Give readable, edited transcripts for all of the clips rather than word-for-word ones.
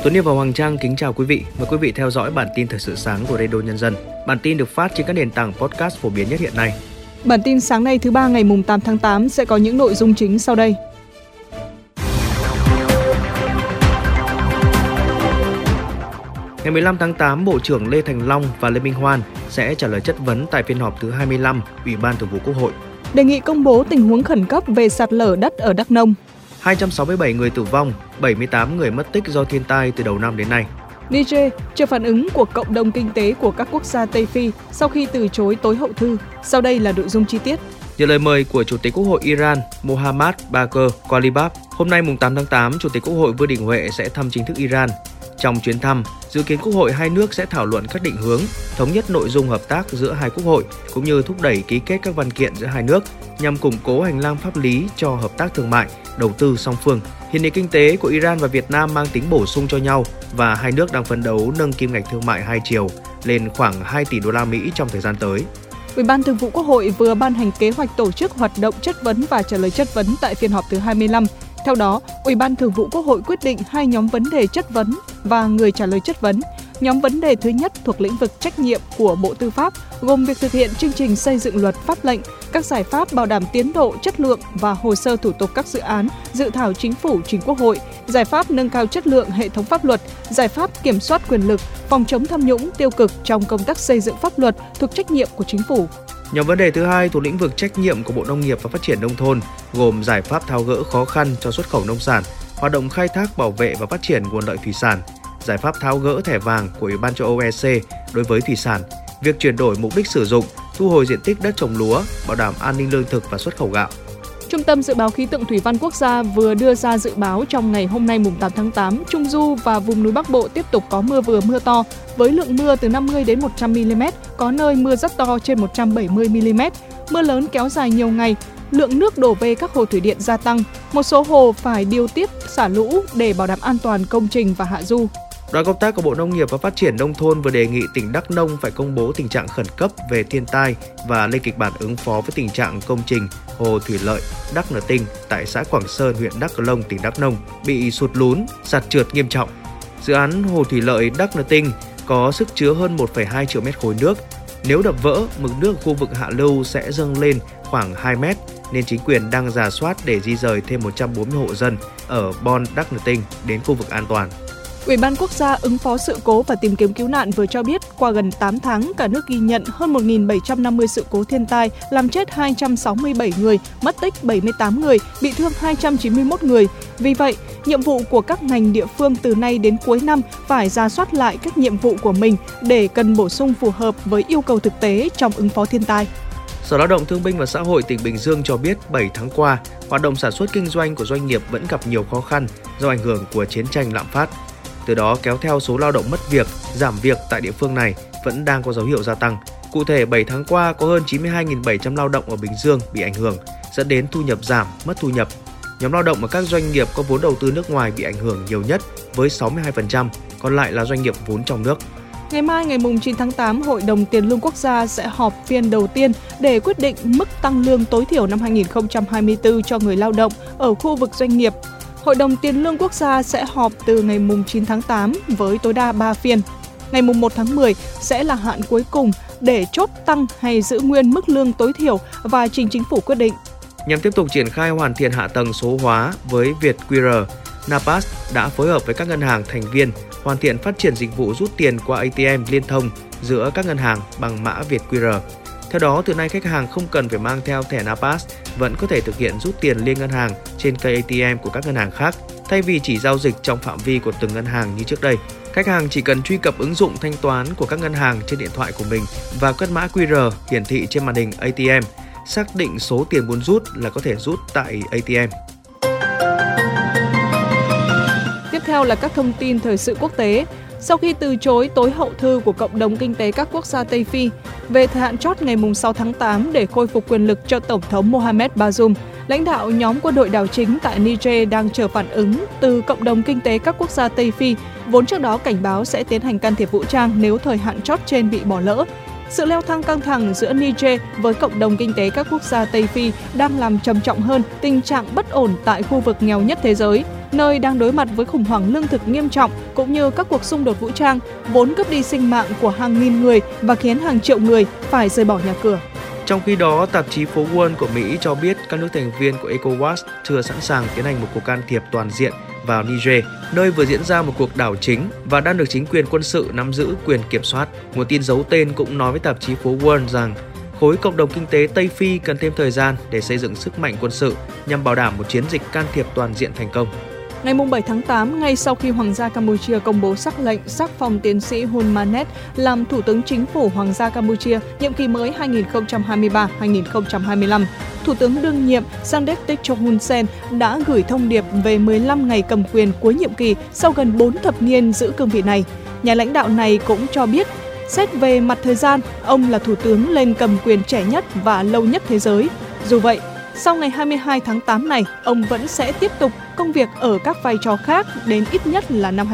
Tuấn Hiệp và Hoàng Trang kính chào quý vị. Mời quý vị theo dõi bản tin thời sự sáng của Radio Nhân dân. Bản tin được phát trên các nền tảng podcast phổ biến nhất hiện nay. Bản tin sáng nay thứ ba ngày 8 tháng 8 sẽ có những nội dung chính sau đây. Ngày 15 tháng 8, Bộ trưởng Lê Thành Long và Lê Minh Hoan sẽ trả lời chất vấn tại phiên họp thứ 25 Ủy ban Thường vụ Quốc hội. Đề nghị công bố tình huống khẩn cấp về sạt lở đất ở Đắk Nông. 267 người tử vong, 78 người mất tích do thiên tai từ đầu năm đến nay. Niger chờ phản ứng của cộng đồng kinh tế của các quốc gia Tây Phi sau khi từ chối tối hậu thư. Sau đây là nội dung chi tiết. Nhận lời mời của Chủ tịch Quốc hội Iran Mohammad Bagher Ghalibaf, hôm nay 8 tháng 8, Chủ tịch Quốc hội Vương Đình Huệ sẽ thăm chính thức Iran. Trong chuyến thăm, dự kiến Quốc hội hai nước sẽ thảo luận các định hướng, thống nhất nội dung hợp tác giữa hai quốc hội, cũng như thúc đẩy ký kết các văn kiện giữa hai nước nhằm củng cố hành lang pháp lý cho hợp tác thương mại, đầu tư song phương. Hiện nền kinh tế của Iran và Việt Nam mang tính bổ sung cho nhau và hai nước đang phấn đấu nâng kim ngạch thương mại hai chiều lên khoảng 2 tỷ đô la Mỹ trong thời gian tới. Ủy ban Thường vụ Quốc hội vừa ban hành kế hoạch tổ chức hoạt động chất vấn và trả lời chất vấn tại phiên họp thứ 25. Theo đó, Ủy ban Thường vụ Quốc hội quyết định hai nhóm vấn đề chất vấn và người trả lời chất vấn. Nhóm vấn đề thứ nhất thuộc lĩnh vực trách nhiệm của Bộ Tư pháp, gồm việc thực hiện chương trình xây dựng luật pháp lệnh, các giải pháp bảo đảm tiến độ, chất lượng và hồ sơ thủ tục các dự án, dự thảo chính phủ trình Quốc hội, giải pháp nâng cao chất lượng hệ thống pháp luật, giải pháp kiểm soát quyền lực, phòng chống tham nhũng tiêu cực trong công tác xây dựng pháp luật thuộc trách nhiệm của chính phủ. Nhóm vấn đề thứ hai thuộc lĩnh vực trách nhiệm của Bộ Nông nghiệp và Phát triển Nông thôn, gồm giải pháp tháo gỡ khó khăn cho xuất khẩu nông sản, hoạt động khai thác, bảo vệ và phát triển nguồn lợi thủy sản, giải pháp tháo gỡ thẻ vàng của Ủy ban châu Âu EC đối với thủy sản, việc chuyển đổi mục đích sử dụng, thu hồi diện tích đất trồng lúa, bảo đảm an ninh lương thực và xuất khẩu gạo. Trung tâm Dự báo Khí tượng Thủy văn Quốc gia vừa đưa ra dự báo trong ngày hôm nay 8 tháng 8, Trung Du và vùng núi Bắc Bộ tiếp tục có mưa vừa mưa to, với lượng mưa từ 50 đến 100 mm, có nơi mưa rất to trên 170 mm. Mưa lớn kéo dài nhiều ngày, lượng nước đổ về các hồ thủy điện gia tăng. Một số hồ phải điều tiết xả lũ để bảo đảm an toàn công trình và hạ du. Đoàn công tác của Bộ Nông nghiệp và Phát triển Nông thôn vừa đề nghị tỉnh Đắk Nông phải công bố tình trạng khẩn cấp về thiên tai và lên kịch bản ứng phó với tình trạng công trình hồ thủy lợi Đắk Nơ Tinh tại xã Quảng Sơn, huyện Đắk Cờ Long, tỉnh Đắk Nông bị sụt lún, sạt trượt nghiêm trọng. Dự án hồ thủy lợi Đắk Nơ Tinh có sức chứa hơn 1,2 triệu mét khối nước. Nếu đập vỡ, mực nước khu vực hạ lưu sẽ dâng lên khoảng 2 mét, nên chính quyền đang rà soát để di rời thêm 140 hộ dân ở Bon Đắk Nơ Tinh đến khu vực an toàn. Ủy ban Quốc gia ứng phó sự cố và tìm kiếm cứu nạn vừa cho biết qua gần 8 tháng, cả nước ghi nhận hơn 1.750 sự cố thiên tai, làm chết 267 người, mất tích 78 người, bị thương 291 người. Vì vậy, nhiệm vụ của các ngành địa phương từ nay đến cuối năm phải rà soát lại các nhiệm vụ của mình để cần bổ sung phù hợp với yêu cầu thực tế trong ứng phó thiên tai. Sở Lao động Thương binh và Xã hội tỉnh Bình Dương cho biết 7 tháng qua, hoạt động sản xuất kinh doanh của doanh nghiệp vẫn gặp nhiều khó khăn do ảnh hưởng của chiến tranh lạm phát. Từ đó kéo theo số lao động mất việc, giảm việc tại địa phương này vẫn đang có dấu hiệu gia tăng. Cụ thể, 7 tháng qua có hơn 92.700 lao động ở Bình Dương bị ảnh hưởng, dẫn đến thu nhập giảm, mất thu nhập. Nhóm lao động ở các doanh nghiệp có vốn đầu tư nước ngoài bị ảnh hưởng nhiều nhất với 62%, còn lại là doanh nghiệp vốn trong nước. Ngày mai, ngày 9 tháng 8, Hội đồng Tiền lương Quốc gia sẽ họp phiên đầu tiên để quyết định mức tăng lương tối thiểu năm 2024 cho người lao động ở khu vực doanh nghiệp. Hội đồng Tiền lương Quốc gia sẽ họp từ ngày 9 tháng 8 với tối đa 3 phiên. Ngày 1 tháng 10 sẽ là hạn cuối cùng để chốt tăng hay giữ nguyên mức lương tối thiểu và trình chính phủ quyết định. Nhằm tiếp tục triển khai hoàn thiện hạ tầng số hóa với VietQR, NAPAS đã phối hợp với các ngân hàng thành viên hoàn thiện phát triển dịch vụ rút tiền qua ATM liên thông giữa các ngân hàng bằng mã VietQR. Theo đó, từ nay khách hàng không cần phải mang theo thẻ NAPAS, vẫn có thể thực hiện rút tiền liên ngân hàng trên cây ATM của các ngân hàng khác, thay vì chỉ giao dịch trong phạm vi của từng ngân hàng như trước đây. Khách hàng chỉ cần truy cập ứng dụng thanh toán của các ngân hàng trên điện thoại của mình và quét mã QR hiển thị trên màn hình ATM, xác định số tiền muốn rút là có thể rút tại ATM. Tiếp theo là các thông tin thời sự quốc tế. Sau khi từ chối tối hậu thư của cộng đồng kinh tế các quốc gia Tây Phi về thời hạn chót ngày 6 tháng 8 để khôi phục quyền lực cho Tổng thống Mohamed Bazoum, lãnh đạo nhóm quân đội đảo chính tại Niger đang chờ phản ứng từ cộng đồng kinh tế các quốc gia Tây Phi, vốn trước đó cảnh báo sẽ tiến hành can thiệp vũ trang nếu thời hạn chót trên bị bỏ lỡ. Sự leo thang căng thẳng giữa Niger với cộng đồng kinh tế các quốc gia Tây Phi đang làm trầm trọng hơn tình trạng bất ổn tại khu vực nghèo nhất thế giới. nơi đang đối mặt với khủng hoảng lương thực nghiêm trọng cũng như các cuộc xung đột vũ trang, vốn cướp đi sinh mạng của hàng nghìn người và khiến hàng triệu người phải rời bỏ nhà cửa. Trong khi đó, tạp chí phố Wall của Mỹ cho biết các nước thành viên của ECOWAS chưa sẵn sàng tiến hành một cuộc can thiệp toàn diện vào Niger, nơi vừa diễn ra một cuộc đảo chính và đang được chính quyền quân sự nắm giữ quyền kiểm soát. Nguồn tin giấu tên cũng nói với tạp chí phố Wall rằng khối cộng đồng kinh tế Tây Phi cần thêm thời gian để xây dựng sức mạnh quân sự nhằm bảo đảm một chiến dịch can thiệp toàn diện thành công. Ngày 7 tháng 8, ngay sau khi Hoàng gia Campuchia công bố sắc lệnh sắc phong tiến sĩ Hun Manet làm Thủ tướng Chính phủ Hoàng gia Campuchia nhiệm kỳ mới 2023-2025, Thủ tướng đương nhiệm Samdech Techo Hun Sen đã gửi thông điệp về 15 ngày cầm quyền cuối nhiệm kỳ sau gần 4 thập niên giữ cương vị này. Nhà lãnh đạo này cũng cho biết, xét về mặt thời gian, ông là thủ tướng lên cầm quyền trẻ nhất và lâu nhất thế giới. Dù vậy, sau ngày 22 tháng 8 này, ông vẫn sẽ tiếp tục công việc ở các vai trò khác đến ít nhất là năm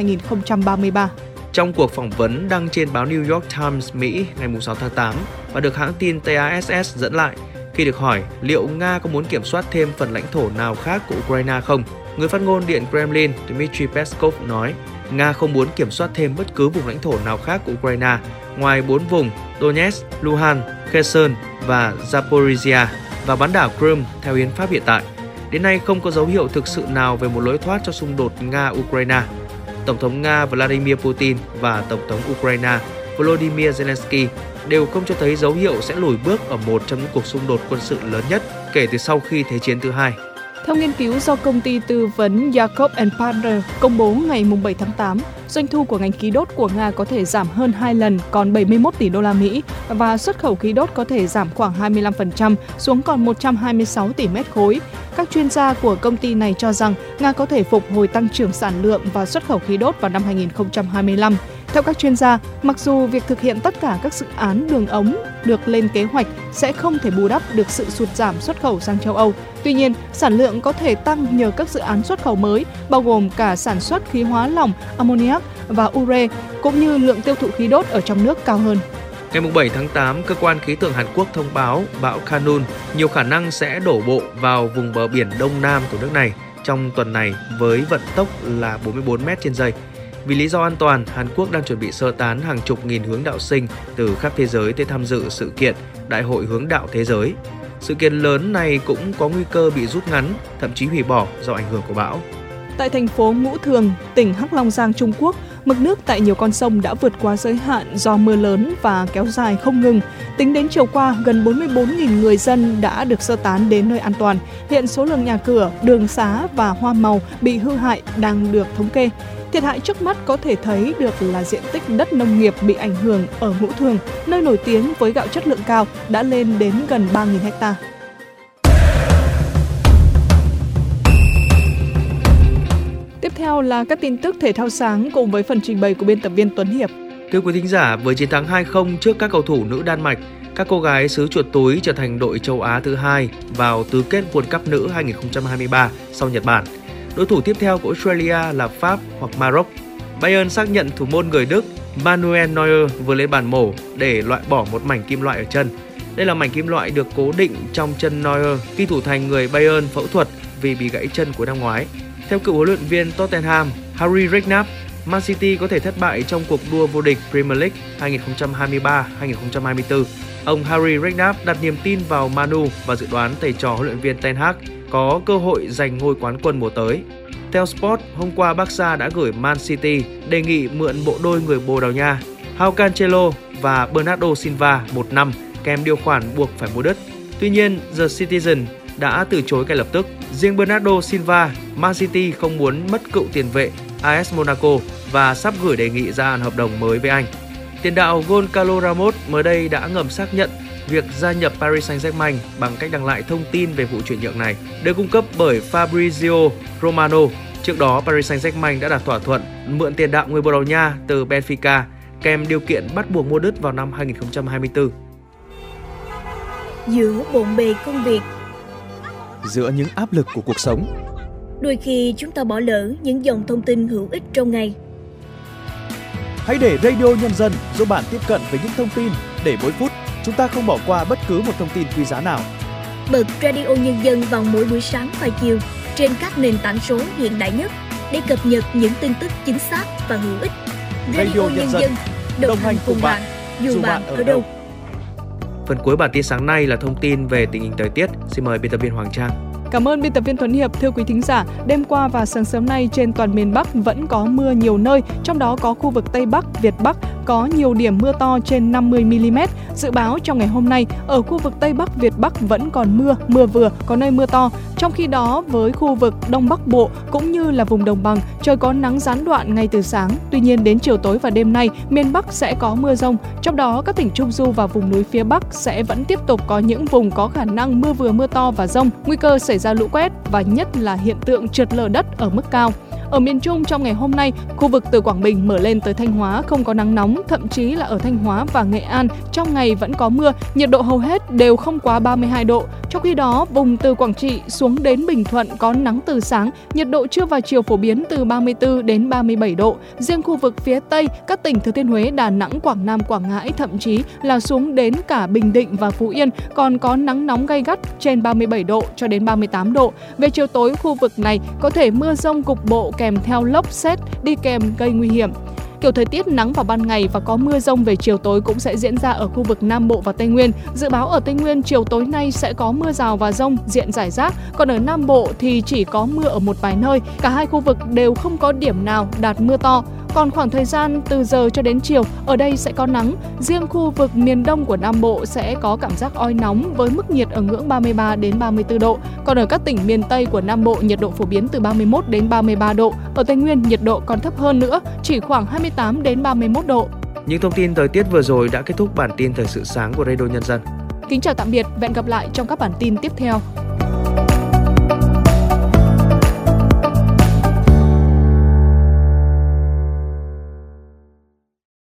2033. Trong cuộc phỏng vấn đăng trên báo New York Times Mỹ ngày 6 tháng 8 và được hãng tin TASS dẫn lại, khi được hỏi liệu Nga có muốn kiểm soát thêm phần lãnh thổ nào khác của Ukraine không, người phát ngôn Điện Kremlin Dmitry Peskov nói Nga không muốn kiểm soát thêm bất cứ vùng lãnh thổ nào khác của Ukraine ngoài 4 vùng Donetsk, Luhansk, Kherson và Zaporizhia và bán đảo Crimea theo hiến pháp hiện tại. Đến nay không có dấu hiệu thực sự nào về một lối thoát cho xung đột Nga-Ukraine. Tổng thống Nga Vladimir Putin và Tổng thống Ukraine Volodymyr Zelensky đều không cho thấy dấu hiệu sẽ lùi bước ở một trong những cuộc xung đột quân sự lớn nhất kể từ sau khi Thế chiến thứ hai. Theo nghiên cứu do công ty tư vấn Jacob & Partners công bố ngày 7 tháng 8, doanh thu của ngành khí đốt của Nga có thể giảm hơn 2 lần còn 71 tỷ đô la Mỹ và xuất khẩu khí đốt có thể giảm khoảng 25% xuống còn 126 tỷ mét khối. Các chuyên gia của công ty này cho rằng Nga có thể phục hồi tăng trưởng sản lượng và xuất khẩu khí đốt vào năm 2025. Theo các chuyên gia, mặc dù việc thực hiện tất cả các dự án đường ống được lên kế hoạch sẽ không thể bù đắp được sự sụt giảm xuất khẩu sang châu Âu. Tuy nhiên, sản lượng có thể tăng nhờ các dự án xuất khẩu mới, bao gồm cả sản xuất khí hóa lỏng, ammoniac và ure, cũng như lượng tiêu thụ khí đốt ở trong nước cao hơn. Ngày 7 tháng 8, Cơ quan Khí tượng Hàn Quốc thông báo bão Khanun nhiều khả năng sẽ đổ bộ vào vùng bờ biển Đông Nam của nước này trong tuần này với vận tốc là 44 m/giây. Vì lý do an toàn, Hàn Quốc đang chuẩn bị sơ tán hàng chục nghìn hướng đạo sinh từ khắp thế giới tới tham dự sự kiện Đại hội Hướng đạo Thế giới. Sự kiện lớn này cũng có nguy cơ bị rút ngắn, thậm chí hủy bỏ do ảnh hưởng của bão. Tại thành phố Ngũ Thường, tỉnh Hắc Long Giang, Trung Quốc, mực nước tại nhiều con sông đã vượt quá giới hạn do mưa lớn và kéo dài không ngừng. Tính đến chiều qua, gần 44.000 người dân đã được sơ tán đến nơi an toàn. Hiện số lượng nhà cửa, đường xá và hoa màu bị hư hại đang được thống kê. Thiệt hại trước mắt có thể thấy được là diện tích đất nông nghiệp bị ảnh hưởng ở Ngũ Thường, nơi nổi tiếng với gạo chất lượng cao, đã lên đến gần 3.000 ha. Tiếp theo là các tin tức thể thao sáng cùng với phần trình bày của biên tập viên Tuấn Hiệp. Thưa quý thính giả, với chiến thắng 2-0 trước các cầu thủ nữ Đan Mạch, các cô gái xứ chuột túi trở thành đội châu Á thứ hai vào tứ kết World Cup nữ 2023 sau Nhật Bản. Đối thủ tiếp theo của Australia là Pháp hoặc Maroc. Bayern xác nhận thủ môn người Đức Manuel Neuer vừa lấy bàn mổ để loại bỏ một mảnh kim loại ở chân. Đây là mảnh kim loại được cố định trong chân Neuer khi thủ thành người Bayern phẫu thuật vì bị gãy chân cuối năm ngoái. Theo cựu huấn luyện viên Tottenham Harry Redknapp, Man City có thể thất bại trong cuộc đua vô địch Premier League 2023-2024. Ông Harry Redknapp đặt niềm tin vào Manu và dự đoán thầy trò huấn luyện viên Ten Hag có cơ hội giành ngôi quán quân mùa tới. Theo Sport, hôm qua Barca đã gửi Man City đề nghị mượn bộ đôi người Bồ Đào Nha João Cancelo và Bernardo Silva 1 năm kèm điều khoản buộc phải mua đất. Tuy nhiên, The Citizen đã từ chối ngay lập tức. Riêng Bernardo Silva, Man City không muốn mất cựu tiền vệ AS Monaco và sắp gửi đề nghị gia hạn hợp đồng mới với anh. Tiền đạo Goncalo Ramos mới đây đã ngầm xác nhận việc gia nhập Paris Saint-Germain bằng cách đăng lại thông tin về vụ chuyển nhượng này, được cung cấp bởi Fabrizio Romano. Trước đó, Paris Saint-Germain đã đạt thỏa thuận mượn tiền đạo người Bồ Đào Nha từ Benfica kèm điều kiện bắt buộc mua đứt vào năm 2024. Giữa bộn bề công việc, giữa những áp lực của cuộc sống, đôi khi chúng ta bỏ lỡ những dòng thông tin hữu ích trong ngày. Hãy để Radio Nhân dân giúp bạn tiếp cận với những thông tin để mỗi phút chúng ta không bỏ qua bất cứ một thông tin quý giá nào. Bật Radio Nhân dân vào mỗi buổi sáng và chiều trên các nền tảng số hiện đại nhất để cập nhật những tin tức chính xác và hữu ích. Radio Nhân dân, đồng hành cùng bạn, dù bạn ở đâu. Phần cuối bản tin sáng nay là thông tin về tình hình thời tiết. Xin mời biên tập viên Hoàng Trang. Cảm ơn biên tập viên Tuấn Hiệp. Thưa quý thính giả, đêm qua và sáng sớm nay trên toàn miền Bắc vẫn có mưa nhiều nơi, trong đó có khu vực Tây Bắc, Việt Bắc có nhiều điểm mưa to trên 50 mm. Dự báo trong ngày hôm nay, ở khu vực Tây Bắc, Việt Bắc vẫn còn mưa, mưa vừa, có nơi mưa to. Trong khi đó, với khu vực Đông Bắc Bộ cũng như là vùng đồng bằng, trời có nắng gián đoạn ngay từ sáng. Tuy nhiên đến chiều tối và đêm nay, miền Bắc sẽ có mưa rông. Trong đó, các tỉnh Trung Du và vùng núi phía Bắc sẽ vẫn tiếp tục có những vùng có khả năng mưa vừa, mưa to và dông, nguy cơ xảy ra lũ quét và nhất là hiện tượng trượt lở đất ở mức cao. Ở miền Trung trong ngày hôm nay, khu vực từ Quảng Bình mở lên tới Thanh Hóa không có nắng nóng, thậm chí là ở Thanh Hóa và Nghệ An trong ngày vẫn có mưa, nhiệt độ hầu hết đều không quá 32 độ. Trong khi đó, vùng từ Quảng Trị xuống đến Bình Thuận có nắng từ sáng, nhiệt độ trưa và chiều phổ biến từ 34 đến 37 độ. Riêng khu vực phía Tây, các tỉnh Thừa Thiên Huế, Đà Nẵng, Quảng Nam, Quảng Ngãi thậm chí là xuống đến cả Bình Định và Phú Yên còn có nắng nóng gay gắt trên 37 độ cho đến 38 độ. Về chiều tối, khu vực này có thể mưa rông cục bộ kèm theo lốc sét đi kèm gây nguy hiểm. Kiểu thời tiết nắng vào ban ngày và có mưa rông về chiều tối cũng sẽ diễn ra ở khu vực Nam Bộ và Tây Nguyên. Dự báo ở Tây Nguyên chiều tối nay sẽ có mưa rào và dông diện rải rác, còn ở Nam Bộ thì chỉ có mưa ở một vài nơi. Cả hai khu vực đều không có điểm nào đạt mưa to. Còn khoảng thời gian từ giờ cho đến chiều, ở đây sẽ có nắng. Riêng khu vực miền Đông của Nam Bộ sẽ có cảm giác oi nóng với mức nhiệt ở ngưỡng 33 đến 34 độ. Còn ở các tỉnh miền Tây của Nam Bộ, nhiệt độ phổ biến từ 31 đến 33 độ. Ở Tây Nguyên, nhiệt độ còn thấp hơn nữa, chỉ khoảng 28 đến 31 độ. Những thông tin thời tiết vừa rồi đã kết thúc bản tin thời sự sáng của Radio Nhân dân. Kính chào tạm biệt và hẹn gặp lại trong các bản tin tiếp theo.